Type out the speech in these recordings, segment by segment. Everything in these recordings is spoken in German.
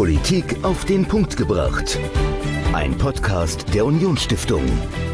Politik auf den Punkt gebracht. Ein Podcast der Unionsstiftung.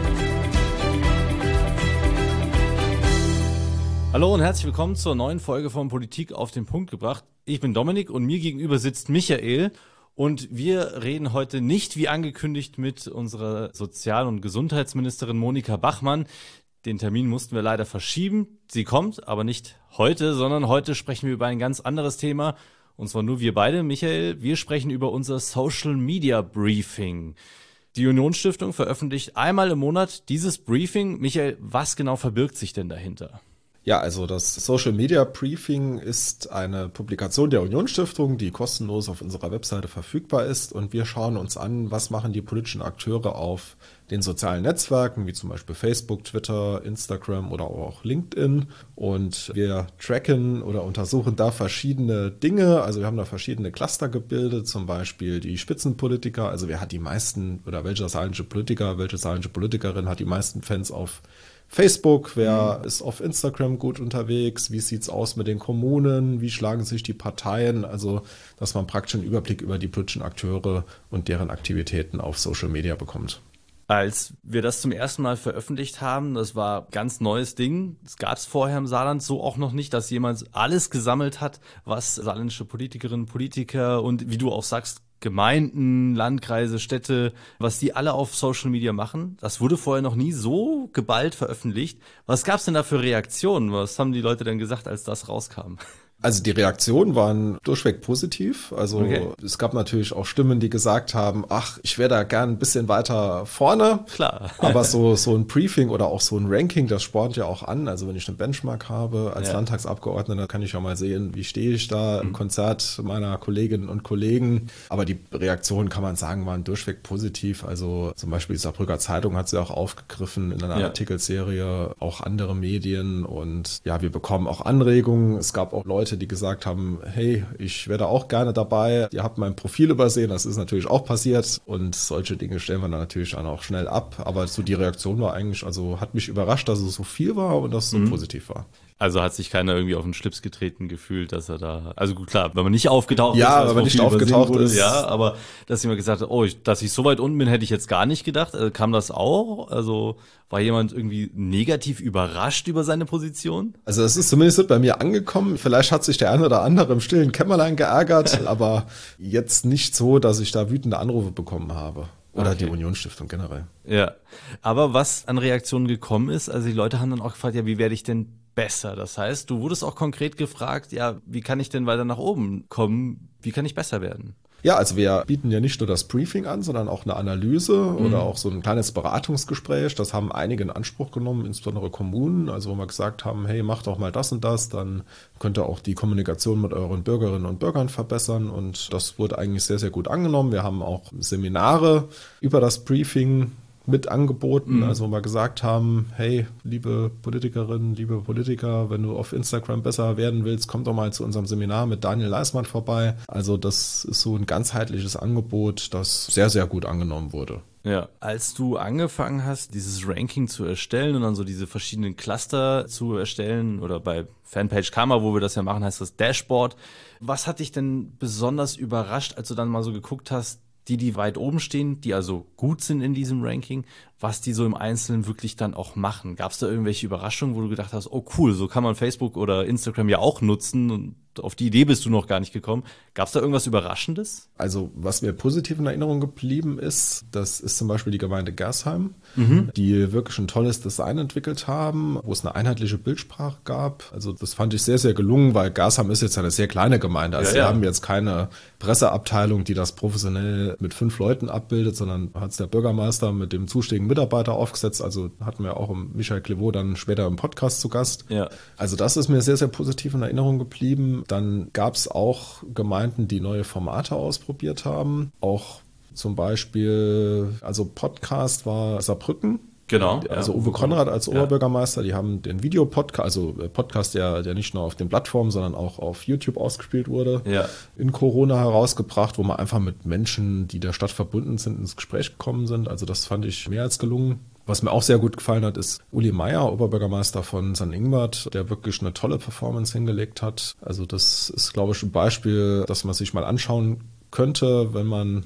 Hallo und herzlich willkommen zur neuen Folge von Politik auf den Punkt gebracht. Ich bin Dominik und mir gegenüber sitzt Michael. Und wir reden heute nicht, wie angekündigt, mit unserer Sozial- und Gesundheitsministerin Monika Bachmann. Den Termin mussten wir leider verschieben. Sie kommt, aber nicht heute, sondern heute sprechen wir über ein ganz anderes Thema. Und zwar nur wir beide, Michael. Wir sprechen über unser Social Media Briefing. Die Unionsstiftung veröffentlicht einmal im Monat dieses Briefing. Michael, was genau verbirgt sich denn dahinter? Ja, also das Social Media Briefing ist eine Publikation der Unionsstiftung, die kostenlos auf unserer Webseite verfügbar ist. Und wir schauen uns an, was machen die politischen Akteure auf den sozialen Netzwerken, wie zum Beispiel Facebook, Twitter, Instagram oder auch LinkedIn. Und wir tracken oder untersuchen da verschiedene Dinge. Also wir haben da verschiedene Cluster gebildet, zum Beispiel die Spitzenpolitiker. Also wer hat die meisten oder welcher saarländische Politiker, welche saarländische Politikerin hat die meisten Fans auf Facebook, wer ist auf Instagram gut unterwegs, wie sieht's aus mit den Kommunen, wie schlagen sich die Parteien, also dass man praktisch einen Überblick über die politischen Akteure und deren Aktivitäten auf Social Media bekommt. Als wir das zum ersten Mal veröffentlicht haben, das war ein ganz neues Ding. Das gab es vorher im Saarland so auch noch nicht, dass jemand alles gesammelt hat, was saarländische Politikerinnen, Politiker und wie du auch sagst, Gemeinden, Landkreise, Städte, was die alle auf Social Media machen. Das wurde vorher noch nie so geballt veröffentlicht. Was gab's denn da für Reaktionen? Was haben die Leute denn gesagt, als das rauskam? Also die Reaktionen waren durchweg positiv. Also Es gab natürlich auch Stimmen, die gesagt haben, ach, ich wäre da gern ein bisschen weiter vorne. Klar. Aber so ein Briefing oder auch so ein Ranking, das spornt ja auch an. Also wenn ich einen Benchmark habe als Landtagsabgeordneter, kann ich ja mal sehen, wie stehe ich da im Konzert meiner Kolleginnen und Kollegen. Aber die Reaktionen, kann man sagen, waren durchweg positiv. Also zum Beispiel die Saarbrücker Zeitung hat sie auch aufgegriffen in einer Artikelserie, auch andere Medien. Und ja, wir bekommen auch Anregungen. Es gab auch Leute, die gesagt haben, hey, ich wäre da auch gerne dabei. Ihr habt mein Profil übersehen, das ist natürlich auch passiert. Und solche Dinge stellen wir dann natürlich dann auch schnell ab. Aber so die Reaktion war eigentlich, also hat mich überrascht, dass es so viel war und dass es so positiv war. Also hat sich keiner irgendwie auf den Schlips getreten gefühlt, dass er da, also gut, klar, wenn man nicht aufgetaucht ist. Ja, wenn man nicht aufgetaucht ist. Ja, aber dass jemand gesagt hat, dass ich so weit unten bin, hätte ich jetzt gar nicht gedacht. Kam das auch? Also war jemand irgendwie negativ überrascht über seine Position? Also es ist zumindest bei mir angekommen. Vielleicht hat sich der eine oder andere im stillen Kämmerlein geärgert, aber jetzt nicht so, dass ich da wütende Anrufe bekommen habe. Oder die Unionsstiftung generell. Ja, aber was an Reaktionen gekommen ist, also die Leute haben dann auch gefragt, ja, wie werde ich denn besser? Das heißt, du wurdest auch konkret gefragt, ja, wie kann ich denn weiter nach oben kommen? Wie kann ich besser werden? Ja, also wir bieten ja nicht nur das Briefing an, sondern auch eine Analyse oder auch so ein kleines Beratungsgespräch. Das haben einige in Anspruch genommen, insbesondere Kommunen. Also wo wir gesagt haben, hey, macht doch mal das und das, dann könnt ihr auch die Kommunikation mit euren Bürgerinnen und Bürgern verbessern. Und das wurde eigentlich sehr, sehr gut angenommen. Wir haben auch Seminare über das Briefing mit angeboten, also wo wir gesagt haben, hey, liebe Politikerinnen, liebe Politiker, wenn du auf Instagram besser werden willst, komm doch mal zu unserem Seminar mit Daniel Leismann vorbei. Also das ist so ein ganzheitliches Angebot, das sehr, sehr gut angenommen wurde. Ja, als du angefangen hast, dieses Ranking zu erstellen und dann so diese verschiedenen Cluster zu erstellen oder bei Fanpage Karma, wo wir das ja machen, heißt das Dashboard. Was hat dich denn besonders überrascht, als du dann mal so geguckt hast, die weit oben stehen, die also gut sind in diesem Ranking, was die so im Einzelnen wirklich dann auch machen? Gab es da irgendwelche Überraschungen, wo du gedacht hast, oh cool, so kann man Facebook oder Instagram ja auch nutzen und auf die Idee bist du noch gar nicht gekommen. Gab es da irgendwas Überraschendes? Also was mir positiv in Erinnerung geblieben ist, das ist zum Beispiel die Gemeinde Gersheim, die wirklich ein tolles Design entwickelt haben, wo es eine einheitliche Bildsprache gab. Also das fand ich sehr, sehr gelungen, weil Gersheim ist jetzt eine sehr kleine Gemeinde. Also wir haben jetzt keine Presseabteilung, die das professionell mit 5 Leuten abbildet, sondern hat es der Bürgermeister mit dem zuständigen Mitarbeiter aufgesetzt. Also hatten wir auch Michael Clevaux dann später im Podcast zu Gast. Ja. Also das ist mir sehr, sehr positiv in Erinnerung geblieben. Dann gab es auch Gemeinden, die neue Formate ausprobiert haben. Auch zum Beispiel, also Podcast war Saarbrücken. Genau. Also Uwe Konrad als Oberbürgermeister, die haben den Videopodcast, also Podcast, der nicht nur auf den Plattformen, sondern auch auf YouTube ausgespielt wurde, in Corona herausgebracht, wo man einfach mit Menschen, die der Stadt verbunden sind, ins Gespräch gekommen sind. Also das fand ich mehr als gelungen. Was mir auch sehr gut gefallen hat, ist Uli Meier, Oberbürgermeister von St. Ingbert, der wirklich eine tolle Performance hingelegt hat. Also das ist, glaube ich, ein Beispiel, das man sich mal anschauen könnte, wenn man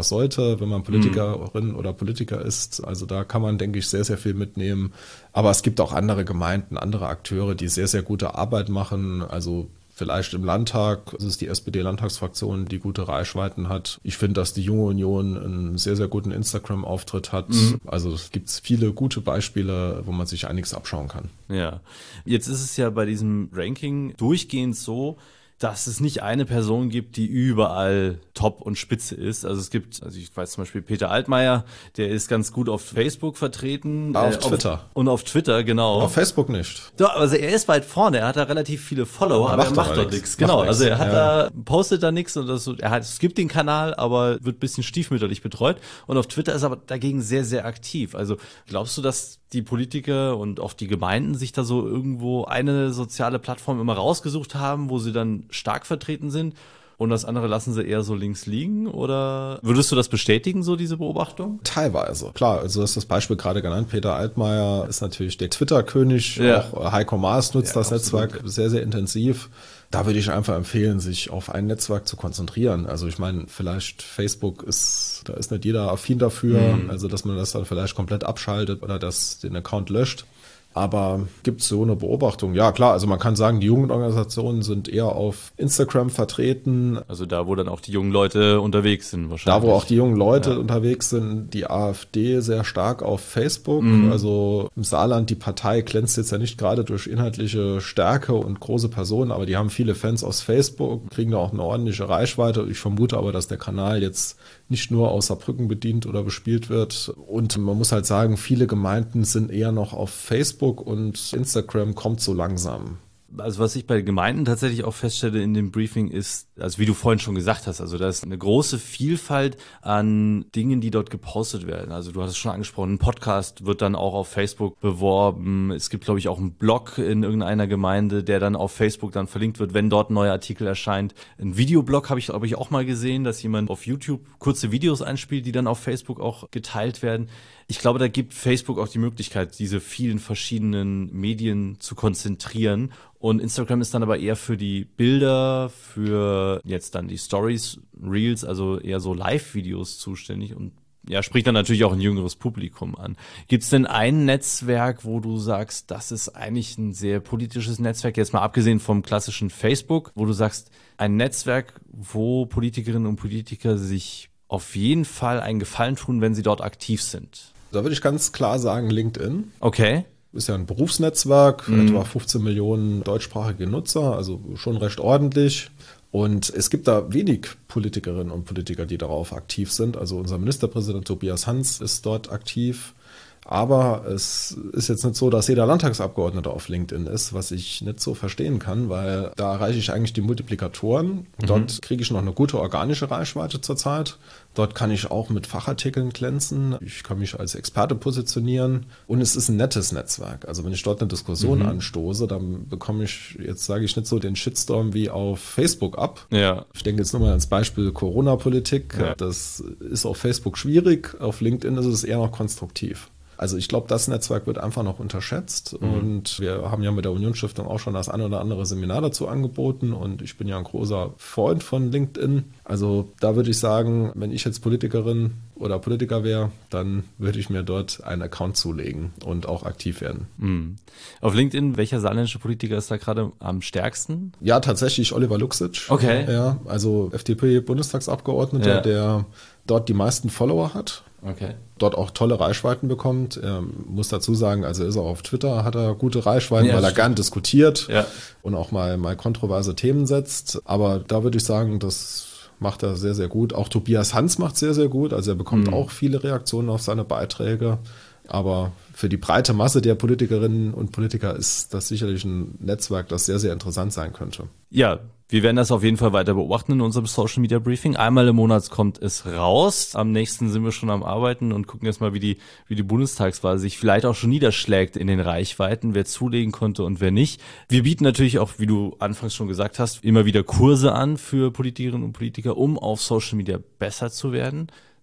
Politikerin oder Politiker ist. Also da kann man, denke ich, sehr, sehr viel mitnehmen. Aber es gibt auch andere Gemeinden, andere Akteure, die sehr, sehr gute Arbeit machen. Also vielleicht im Landtag, es ist die SPD-Landtagsfraktion, die gute Reichweiten hat. Ich finde, dass die Junge Union einen sehr, sehr guten Instagram-Auftritt hat. Also es gibt viele gute Beispiele, wo man sich einiges abschauen kann. Ja, jetzt ist es ja bei diesem Ranking durchgehend so, dass es nicht eine Person gibt, die überall top und spitze ist. Also ich weiß zum Beispiel Peter Altmaier, der ist ganz gut auf Facebook vertreten. Auf Twitter. Und auf Twitter, genau. Auf Facebook nicht. Doch, also er ist weit vorne, er hat da relativ viele Follower, aber er macht dort nichts. Genau, also er hat postet da nichts und es gibt den Kanal, aber wird ein bisschen stiefmütterlich betreut. Und auf Twitter ist er aber dagegen sehr, sehr aktiv. Also glaubst du, dass die Politiker und auch die Gemeinden sich da so irgendwo eine soziale Plattform immer rausgesucht haben, wo sie dann stark vertreten sind und das andere lassen sie eher so links liegen? Oder würdest du das bestätigen, so diese Beobachtung? Teilweise. Klar, also du hast das Beispiel gerade genannt. Peter Altmaier ist natürlich der Twitter-König. Ja. Auch Heiko Maas nutzt das Netzwerk sehr, sehr intensiv. Da würde ich einfach empfehlen, sich auf ein Netzwerk zu konzentrieren. Also ich meine, vielleicht Facebook da ist nicht jeder affin dafür, also dass man das dann vielleicht komplett abschaltet oder den Account löscht. Aber gibt es so eine Beobachtung? Ja, klar, also man kann sagen, die Jugendorganisationen sind eher auf Instagram vertreten. Also da, wo dann auch die jungen Leute unterwegs sind wahrscheinlich. Da, wo auch die jungen Leute unterwegs sind, die AfD sehr stark auf Facebook. Also im Saarland, die Partei glänzt jetzt ja nicht gerade durch inhaltliche Stärke und große Personen, aber die haben viele Fans aus Facebook, kriegen da auch eine ordentliche Reichweite. Ich vermute aber, dass der Kanal jetzt nicht nur aus Saarbrücken bedient oder bespielt wird. Und man muss halt sagen, viele Gemeinden sind eher noch auf Facebook und Instagram kommt so langsam. Also was ich bei Gemeinden tatsächlich auch feststelle in dem Briefing ist, also wie du vorhin schon gesagt hast, also da ist eine große Vielfalt an Dingen, die dort gepostet werden. Also du hast es schon angesprochen, ein Podcast wird dann auch auf Facebook beworben. Es gibt, glaube ich, auch einen Blog in irgendeiner Gemeinde, der dann auf Facebook dann verlinkt wird, wenn dort ein neuer Artikel erscheint. Ein Videoblog habe ich, glaube ich, auch mal gesehen, dass jemand auf YouTube kurze Videos einspielt, die dann auf Facebook auch geteilt werden. Ich glaube, da gibt Facebook auch die Möglichkeit, diese vielen verschiedenen Medien zu konzentrieren. Und Instagram ist dann aber eher für die Bilder, für jetzt dann die Stories, Reels, also eher so Live-Videos zuständig und ja, spricht dann natürlich auch ein jüngeres Publikum an. Gibt es denn ein Netzwerk, wo du sagst, das ist eigentlich ein sehr politisches Netzwerk, jetzt mal abgesehen vom klassischen Facebook, wo du sagst, ein Netzwerk, wo Politikerinnen und Politiker sich auf jeden Fall einen Gefallen tun, wenn sie dort aktiv sind? Da würde ich ganz klar sagen, LinkedIn. Okay. Ist ja ein Berufsnetzwerk, etwa 15 Millionen deutschsprachige Nutzer, also schon recht ordentlich. Und es gibt da wenig Politikerinnen und Politiker, die darauf aktiv sind. Also unser Ministerpräsident Tobias Hans ist dort aktiv. Aber es ist jetzt nicht so, dass jeder Landtagsabgeordnete auf LinkedIn ist, was ich nicht so verstehen kann, weil da erreiche ich eigentlich die Multiplikatoren. Dort kriege ich noch eine gute organische Reichweite zurzeit. Dort kann ich auch mit Fachartikeln glänzen. Ich kann mich als Experte positionieren. Und es ist ein nettes Netzwerk. Also wenn ich dort eine Diskussion anstoße, dann bekomme ich, jetzt sage ich nicht so den Shitstorm wie auf Facebook ab. Ja. Ich denke jetzt nur mal ans Beispiel Corona-Politik. Ja. Das ist auf Facebook schwierig. Auf LinkedIn ist es eher noch konstruktiv. Also ich glaube, das Netzwerk wird einfach noch unterschätzt und wir haben ja mit der Unionsstiftung auch schon das ein oder andere Seminar dazu angeboten und ich bin ja ein großer Freund von LinkedIn. Also da würde ich sagen, wenn ich jetzt Politikerin oder Politiker wäre, dann würde ich mir dort einen Account zulegen und auch aktiv werden. Auf LinkedIn, welcher saarländische Politiker ist da gerade am stärksten? Ja, tatsächlich Oliver Luxic. Okay. Ja, also FDP-Bundestagsabgeordneter, der dort die meisten Follower hat. Okay. Dort auch tolle Reichweiten bekommt. Muss dazu sagen, also ist er auf Twitter, hat er gute Reichweiten, weil er gern diskutiert und auch mal kontroverse Themen setzt. Aber da würde ich sagen, das macht er sehr, sehr gut. Auch Tobias Hans macht sehr, sehr gut. Also er bekommt auch viele Reaktionen auf seine Beiträge. Aber für die breite Masse der Politikerinnen und Politiker ist das sicherlich ein Netzwerk, das sehr, sehr interessant sein könnte. Ja, wir werden das auf jeden Fall weiter beobachten in unserem Social Media Briefing. Einmal im Monat kommt es raus. Am nächsten sind wir schon am Arbeiten und gucken jetzt mal, wie die Bundestagswahl sich vielleicht auch schon niederschlägt in den Reichweiten, wer zulegen konnte und wer nicht. Wir bieten natürlich auch, wie du anfangs schon gesagt hast, immer wieder Kurse an für Politikerinnen und Politiker, um auf Social Media besser zu werden.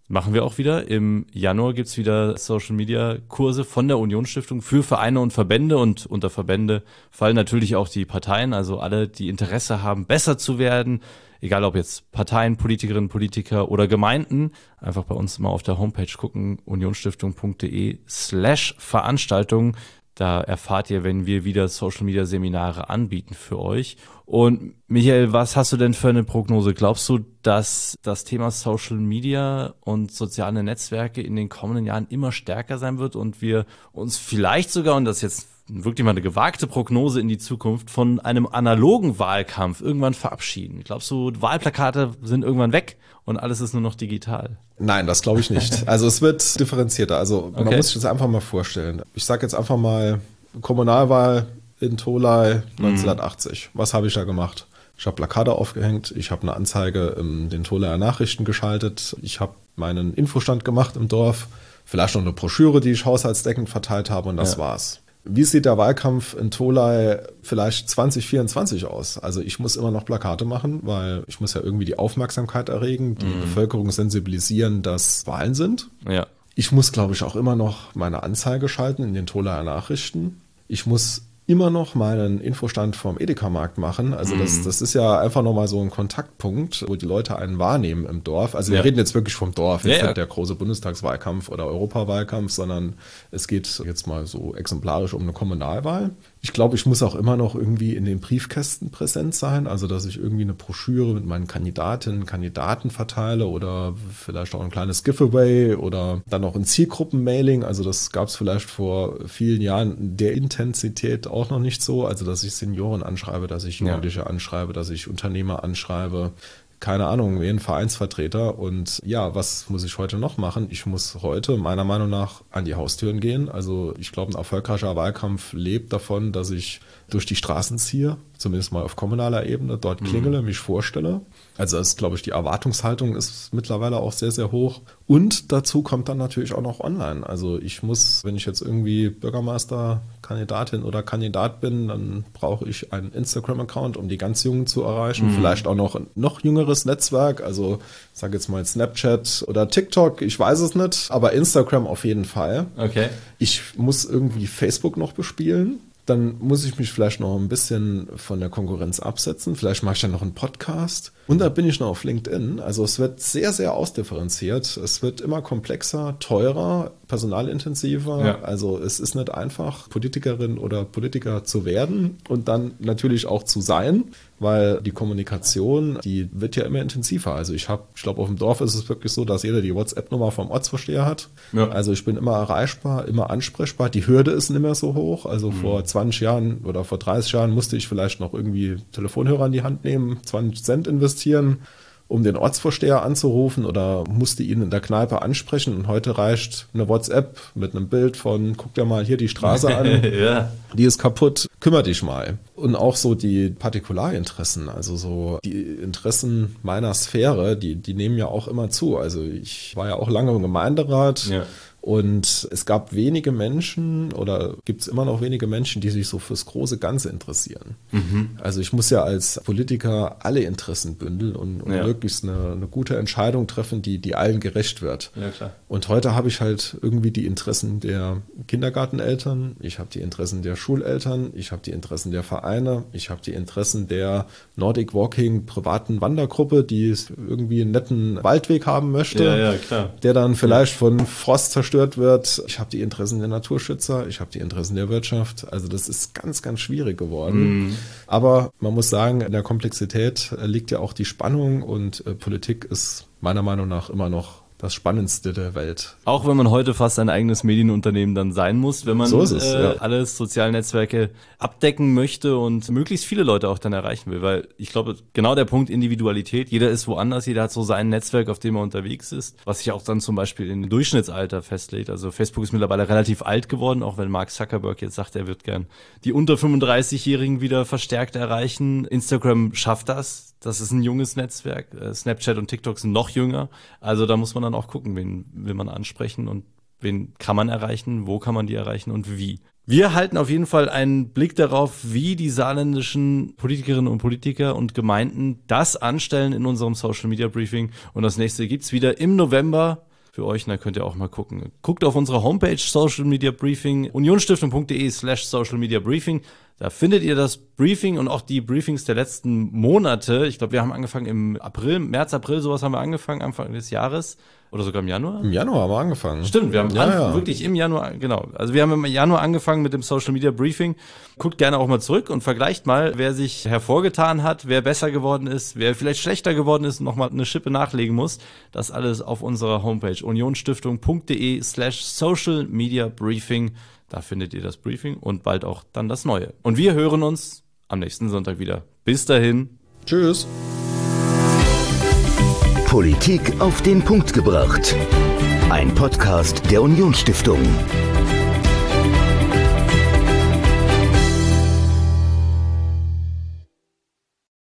Machen wir auch wieder. Im Januar gibt's wieder Social-Media-Kurse von der Unionsstiftung für Vereine und Verbände. Und unter Verbände fallen natürlich auch die Parteien, also alle, die Interesse haben, besser zu werden. Egal ob jetzt Parteien, Politikerinnen, Politiker oder Gemeinden. Einfach bei uns mal auf der Homepage gucken, unionsstiftung.de/Veranstaltungen. Da erfahrt ihr, wenn wir wieder Social-Media-Seminare anbieten für euch. Und Michael, was hast du denn für eine Prognose? Glaubst du, dass das Thema Social-Media und soziale Netzwerke in den kommenden Jahren immer stärker sein wird und wir uns vielleicht sogar, und das ist jetzt wirklich mal eine gewagte Prognose in die Zukunft, von einem analogen Wahlkampf irgendwann verabschieden? Glaubst du, Wahlplakate sind irgendwann weg und alles ist nur noch digital? Nein, das glaube ich nicht. Also es wird differenzierter. Also man muss sich das einfach mal vorstellen. Ich sage jetzt einfach mal Kommunalwahl in Tholey 1980. Was habe ich da gemacht? Ich habe Plakate aufgehängt, ich habe eine Anzeige in den Tholeyer Nachrichten geschaltet, ich habe meinen Infostand gemacht im Dorf, vielleicht noch eine Broschüre, die ich haushaltsdeckend verteilt habe und das war's. Wie sieht der Wahlkampf in Tholey vielleicht 2024 aus? Also ich muss immer noch Plakate machen, weil ich muss ja irgendwie die Aufmerksamkeit erregen, die Bevölkerung sensibilisieren, dass Wahlen sind. Ja. Ich muss, glaube ich, auch immer noch meine Anzeige schalten in den Tholeyer Nachrichten. Ich muss immer noch meinen Infostand vom Edeka-Markt machen. Also das ist ja einfach nochmal so ein Kontaktpunkt, wo die Leute einen wahrnehmen im Dorf. Also wir reden jetzt wirklich vom Dorf, jetzt nicht der große Bundestagswahlkampf oder Europawahlkampf, sondern es geht jetzt mal so exemplarisch um eine Kommunalwahl. Ich glaube, ich muss auch immer noch irgendwie in den Briefkästen präsent sein, also dass ich irgendwie eine Broschüre mit meinen Kandidatinnen, Kandidaten verteile oder vielleicht auch ein kleines Giveaway oder dann auch ein Zielgruppenmailing. Also das gab es vielleicht vor vielen Jahren in der Intensität auch noch nicht so, also dass ich Senioren anschreibe, dass ich Jugendliche anschreibe, dass ich Unternehmer anschreibe. Keine Ahnung, wen Vereinsvertreter. Und ja, was muss ich heute noch machen? Ich muss heute meiner Meinung nach an die Haustüren gehen. Also ich glaube, ein erfolgreicher Wahlkampf lebt davon, dass ich durch die Straßen ziehe, zumindest mal auf kommunaler Ebene, dort klingele, mich vorstelle. Also das ist, glaube ich, die Erwartungshaltung ist mittlerweile auch sehr, sehr hoch. Und dazu kommt dann natürlich auch noch online. Also ich muss, wenn ich jetzt irgendwie Bürgermeisterkandidatin oder Kandidat bin, dann brauche ich einen Instagram-Account, um die ganz Jungen zu erreichen. Vielleicht auch noch ein noch jüngeres Netzwerk, also ich sage jetzt mal Snapchat oder TikTok, ich weiß es nicht, aber Instagram auf jeden Fall. Okay. Ich muss irgendwie Facebook noch bespielen. Dann muss ich mich vielleicht noch ein bisschen von der Konkurrenz absetzen. Vielleicht mache ich dann noch einen Podcast. Und da bin ich noch auf LinkedIn. Also es wird sehr, sehr ausdifferenziert. Es wird immer komplexer, teurer, personalintensiver. Ja. Also es ist nicht einfach, Politikerin oder Politiker zu werden und dann natürlich auch zu sein, weil die Kommunikation, die wird ja immer intensiver. Also ich glaube, auf dem Dorf ist es wirklich so, dass jeder die WhatsApp-Nummer vom Ortsvorsteher hat. Ja. Also ich bin immer erreichbar, immer ansprechbar. Die Hürde ist nicht mehr so hoch. Also vor 20 Jahren oder vor 30 Jahren musste ich vielleicht noch irgendwie Telefonhörer in die Hand nehmen, 20 Cent investieren, um den Ortsvorsteher anzurufen oder musste ihn in der Kneipe ansprechen. Und heute reicht eine WhatsApp mit einem Bild von, guck dir mal hier die Straße an, die ist kaputt, kümmere dich mal. Und auch so die Partikularinteressen, also so die Interessen meiner Sphäre, die nehmen ja auch immer zu. Also ich war ja auch lange im Gemeinderat. Ja. Und es gab wenige Menschen oder gibt es immer noch wenige Menschen, die sich so fürs große Ganze interessieren. Also ich muss ja als Politiker alle Interessen bündeln und möglichst eine gute Entscheidung treffen, die allen gerecht wird. Ja, klar. Und heute habe ich halt irgendwie die Interessen der Kindergarteneltern, ich habe die Interessen der Schuleltern, ich habe die Interessen der Vereine, ich habe die Interessen der Nordic Walking privaten Wandergruppe, die irgendwie einen netten Waldweg haben möchte, klar. Der dann vielleicht von Frost zerstört wird. Ich habe die Interessen der Naturschützer, ich habe die Interessen der Wirtschaft. Also das ist ganz, ganz schwierig geworden. Aber man muss sagen, in der Komplexität liegt ja auch die Spannung und Politik ist meiner Meinung nach immer noch das Spannendste der Welt. Auch wenn man heute fast ein eigenes Medienunternehmen dann sein muss, wenn man so alle sozialen Netzwerke abdecken möchte und möglichst viele Leute auch dann erreichen will. Weil ich glaube, genau der Punkt Individualität, jeder ist woanders, jeder hat so sein Netzwerk, auf dem er unterwegs ist, was sich auch dann zum Beispiel in Durchschnittsalter festlegt. Also Facebook ist mittlerweile relativ alt geworden, auch wenn Mark Zuckerberg jetzt sagt, er wird gern die unter 35-Jährigen wieder verstärkt erreichen. Instagram schafft das. Das ist ein junges Netzwerk. Snapchat und TikTok sind noch jünger. Also da muss man dann auch gucken, wen will man ansprechen und wen kann man erreichen, wo kann man die erreichen und wie. Wir halten auf jeden Fall einen Blick darauf, wie die saarländischen Politikerinnen und Politiker und Gemeinden das anstellen in unserem Social Media Briefing. Und das nächste gibt's wieder im November. für euch. Und da könnt ihr auch mal gucken. Guckt auf unsere Homepage Social Media Briefing, unionstiftung.de/Social Media Briefing. Da findet ihr das Briefing und auch die Briefings der letzten Monate. Ich glaube, wir haben angefangen im März, April, sowas haben wir angefangen, Anfang des Jahres. Oder sogar im Januar? Im Januar haben wir angefangen. Stimmt, wir haben wirklich im Januar, genau. Also wir haben im Januar angefangen mit dem Social Media Briefing. Guckt gerne auch mal zurück und vergleicht mal, wer sich hervorgetan hat, wer besser geworden ist, wer vielleicht schlechter geworden ist und nochmal eine Schippe nachlegen muss. Das alles auf unserer Homepage unionstiftung.de/Social Media Briefing. Da findet ihr das Briefing und bald auch dann das Neue. Und wir hören uns am nächsten Sonntag wieder. Bis dahin. Tschüss. Politik auf den Punkt gebracht. Ein Podcast der Unionsstiftung.